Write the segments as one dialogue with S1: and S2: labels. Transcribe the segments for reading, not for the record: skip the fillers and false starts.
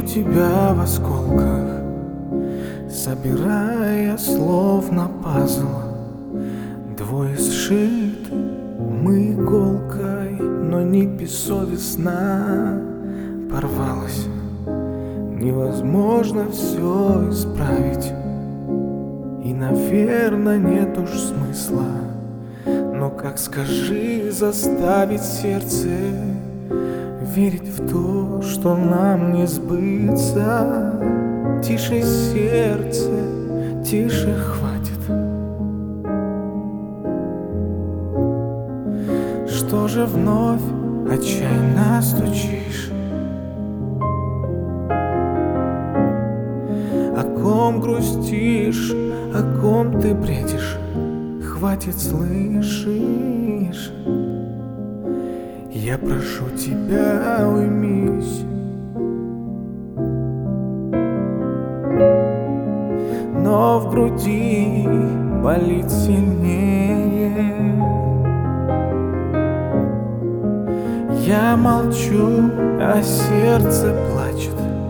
S1: тебя в осколках, собирая словно пазл. Двое сшиты мы иголкой, но нить бессовестно порвалась. Невозможно все исправить, и, наверное, нет уж смысла. Но как, скажи, заставить сердце верить в то, что нам не сбыться? Тише, сердце, тише, хватит. Что же вновь отчаянно стучишь? О ком грустишь, о ком ты бредишь? Хватит, слышишь? Я прошу тебя, уймись. Но в груди болит сильнее. Я молчу, а сердце плачет.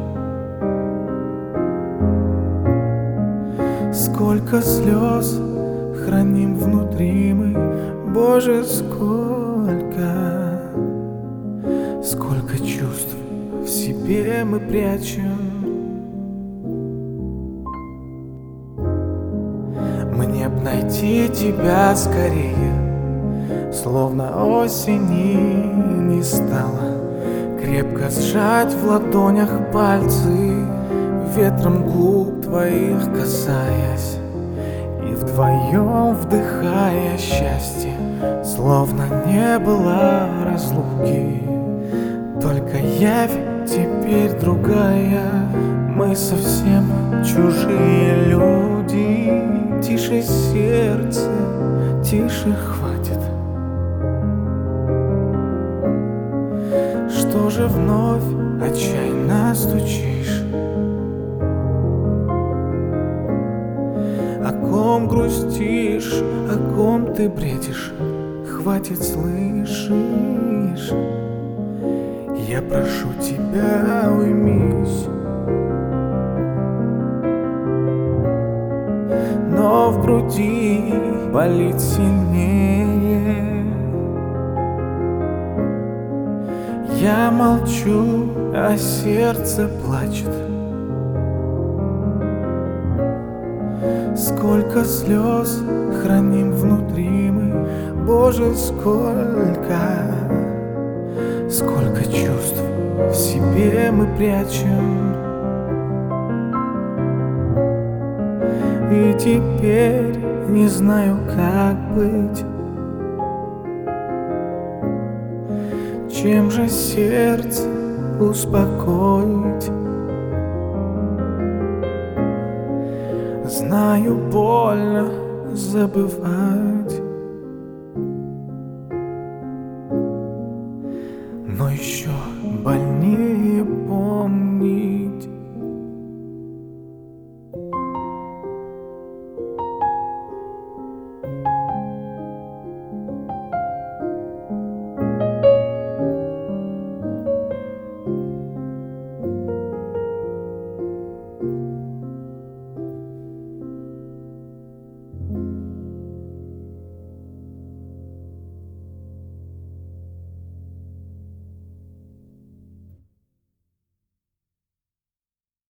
S1: Сколько слез храним внутри мы, Боже, сколько чувств в себе мы прячем. Мне б найти тебя скорее, словно осени не стало, крепко сжать в ладонях пальцы, ветром губ твоих касаясь, и вдвоем вдыхая счастье, словно не было разлуки. Только явь теперь другая, мы совсем чужие люди. Тише, сердце, тише, хватит. Что же вновь отчаянно стучишь? О ком грустишь, о ком ты бредишь? Хватит, слышишь? Я прошу тебя, уймись. Но в груди болит сильнее. Я молчу, а сердце плачет. Сколько слез храним внутри мы, Боже, сколько чувств в себе мы прячем. И теперь не знаю, как быть. Чем же сердце успокоить? Знаю, больно забывать, но еще больнее помнить.